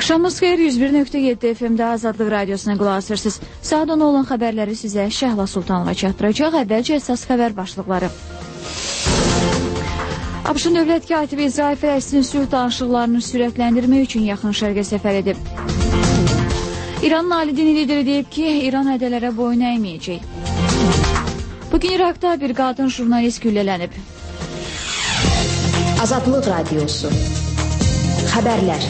Axşamınız xeyir, 101.7 FM-də Azadlıq Radiosuna qulaq asırsınız. Saat 10 olan xəbərləri sizə Şəhla Sultanova çatdıracaq. Əvvəlcə əsas xəbər başlıqları. ABŞ-ın dövlət katibi İsrail-Fələstin sülh danışıqlarını sürətləndirmək üçün yaxın şərqə səfər edib. İranın ali dini lideri deyib ki, İran hədələrə boyun əyməyəcək. Bugün İraqda bir qadın jurnalist güllələnib. Azadlıq Radiosu. Xəbərlər.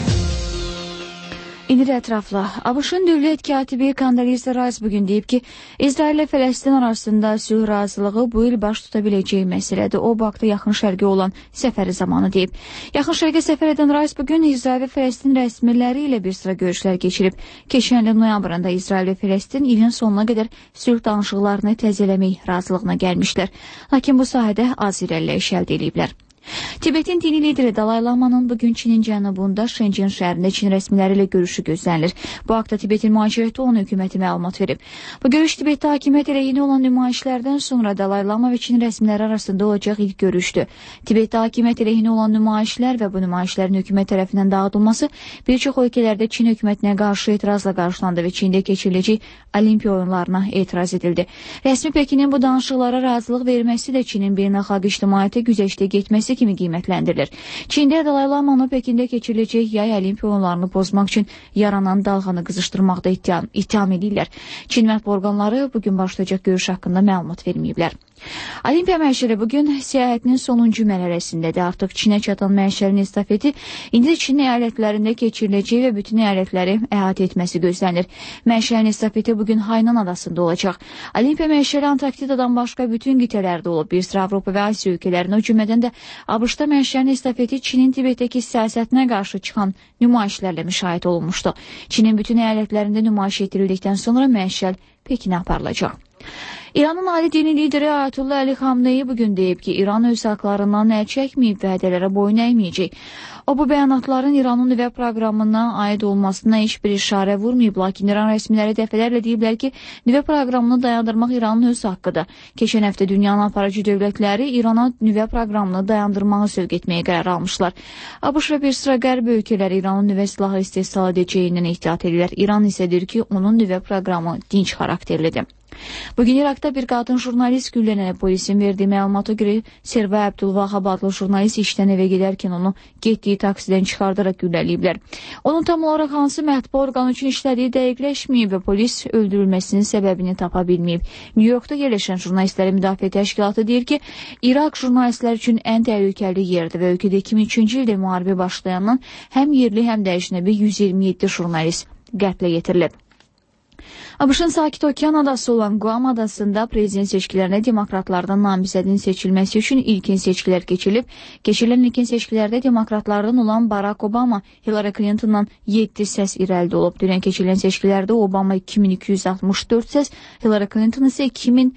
İndi də ətrafla. ABŞ-ın dövlət katibi Condoleezza Rice bugün deyib ki, İsrail ilə Fələstin arasında sülh razılığı bu il baş tuta biləcəyi məsələdir. O, Bakıda yaxın şərqə olan səfəri zamanı deyib. Yaxın şərqə səfər edən Rice bugün İsrail və Fələstin rəsmiləri ilə bir sıra görüşlər keçirib. Keçən ilin noyabrında İsrail və Fələstin ilin sonuna qədər sülh danışıqlarını təzələmək razılığına gəlmişlər. Lakin bu sahədə az irəliləyiş əldə ediblər. Tibetin dini lideri Dalai Lama'nın bugün Çinin cənubunda Şenjen şəhərində Çin rəsmiləri ilə görüşü gözlənilir. Bu haqda Tibetin mühacirəti onun hökuməti məlumat verib. Bu görüş Tibetdə hakimiyyət əleyhinə olan nümayişlərdən sonra Dalai Lama və Çin rəsmiləri arasında olacaq ilk görüşdür. Tibetdə hakimiyyət əleyhinə olan nümayişlər və bu nümayişlərin hökumət tərəfindən dağıdılması bir çox ölkələrdə Çin hökumətinə qarşı etirazla qarşılandı və Çində keçiriləcək Olimpiya oyunlarına etiraz edildi. Rəsmi Pekinin bu danışıqlara razılıq verməsi də Çinin beynəlxalq ictimaiyyətə güzəştə getməsi kimi qiymətləndirilir. Çində Dalai Lama'nı Pekində keçiriləcək yay Olimpiya oyunlarını pozmaq üçün yaranan dalğanı qızışdırmaqda ittiham edirlər. Çin mətbuat orqanları bugün başlayacaq görüş haqqında məlumat verməyiblər. Olimpiya məşəri bugün səyahətinin sonuncu mərhələsindədir. Artıq Çinə çatan məşərin estafeti indi Çin əyalətlərində keçiriləcək və bütün əyalətləri əhatə etməsi gözlənilir. Məşərin estafeti bugün Haynan adasında olacaq. Olimpiya məşəri Antarktidadan başqa bütün qitələrdə olub. Bir sıra Avropa və Asiya ölkələrinə, o cümlədən də ABŞ-da məşərin estafeti Çinin Tibetdəki siyasətinə qarşı çıxan nümayişlərlə müşahidə olunmuşdu. Çinin bütün əyalətlərində nümayiş etdirildikdən sonra məşəl Pekinə aparılacaq. İranın ali dini lideri Ayətullah Əli Xamneyi bugün deyib ki, İran öz haqlarından əl çəkməyib və hədələrə boyun əyməyəcək. O, bu bəyanatların İranın nüvə proqramına aid olmasına heç bir işarə vurmayıb, lakin İran rəsmiləri dəfələrlə deyiblər ki, nüvə proqramını dayandırmaq İranın öz haqqıdır. Keçən həftə dünyanın aparıcı dövlətləri İrana nüvə proqramını dayandırmağı sövq etməyə qərar almışlar. ABŞ və bir sıra qərb ölkələri İranın nüvə silahı istehsal edəcəyindən ehtiyat edirlər. İran isə deyir ki, onun nüvə proqramı dinc xarakterlidir. Bugün İraqda bir qadın jurnalist güllənib. Polisin verdiyi məlumata görə Serva Abdulvahab adlı jurnalist işdən evə gedərkən onu getdiyi taksidən çıxardaraq gülləliyiblər. Onun tam olaraq hansı mətbuat orqanı üçün işlədiyi dəqiqləşməyib və polis öldürülməsinin səbəbini tapa bilməyib. New Yorkda yerləşən jurnalistlərin müdafiə təşkilatı deyir ki, İraq jurnalistlər üçün ən təhlükəli yerdir və ölkədə 2003-cü ildə müharibə başlayandan həm yerli, həm də əcnəbi 127 jurnalist qətlə yetirilib. ABŞ-ın Sakit Okean adası olan Guam adasında prezident seçkilərində demokratlardan namizədin seçilməsi üçün ilkin seçkilər keçirilib. Keçirilən ilkin seçkilərdə demokratlardan olan Barack Obama Hillary Clinton'dan 7 səs irəlidə olub. Dünən keçirilən seçkilərdə Obama 2264 səs, Hillary Clinton isə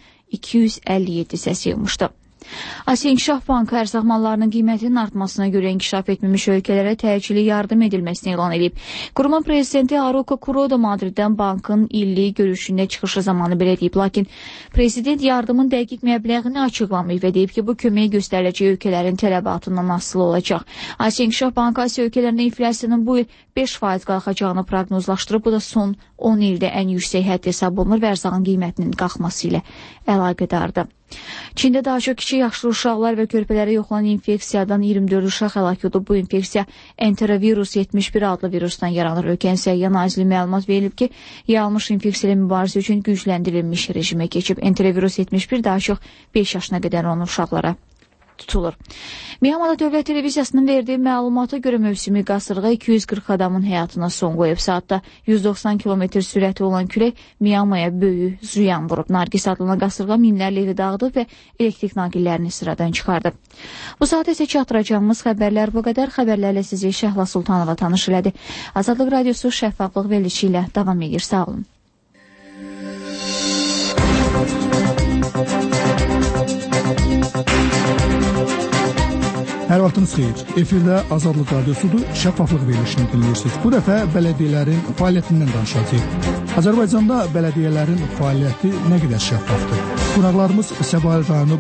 2257 səs yığmışdı. Asiya İnkişaf Bankı ərzaq mallarının qiymətinin artmasına görə inkişaf etməmiş ölkələrə təcili yardım edilməsini elan edib. Qurumun prezidenti Haruko Kuroda Madriddən bankın illik görüşündə çıxışı zamanı belə deyib. Lakin prezident yardımın dəqiq məbləğini açıqlamayıb və deyib ki, bu kömək göstəriləcək ölkələrin tələbatından asılı olacaq. Asiya İnkişaf Bankı Asiya ölkələrində inflyasiyanın bu il 5% qalxacağını proqnozlaşdırıb. Bu da son 10 ildə ən yüksək hədd hesab olunur və ərzağın qiymətinin qalxması ilə əlaqədardır. Çində daha çox kiçik yaşlı uşaqlar və körpələrə yoxlanan infeksiyadan 24 uşaq həlak olub. Bu infeksiya enterovirus 71 adlı virusdan yaranır. Ölkənin Səhiyyə Nazirliyi məlumat verilib ki, yayılmış infeksiya ilə mübarizə üçün gücləndirilmiş rejimə keçib. Enterovirus 71 daha çox 5 yaşına qədər olan uşaqlara tutulur. Myanmar Dövlət Televiziyasının verdiyi məlumata görə mövsümi qasırğa 240 adamın həyatına son qoyub. Saatda 190 km sürəti olan külək Myanmara böyük ziyan vurub. Nargis adlanan qasırğa minlərlə evi dağıdıb və elektrik naqillərini sıradan çıxardı. Bu saat isə çatdıracağımız xəbərlər bu qədər. Xəbərlərlə sizi Şəhla Sultanova tanış elədi. Azadlıq Radiosu şəffaflıq verilişi ilə davam edir. Sağ olun. Hər vaxtınız xeyir. Efirdə Azadlıq Radiosudur, şəffaflıq verilişini dinləyirsiniz. Bu dəfə bələdiyyələrin fəaliyyətindən danışacağıq. Azərbaycanda bələdiyyələrin fəaliyyəti nə qədər şəffafdır? Qonaqlarımız Səbail rayonu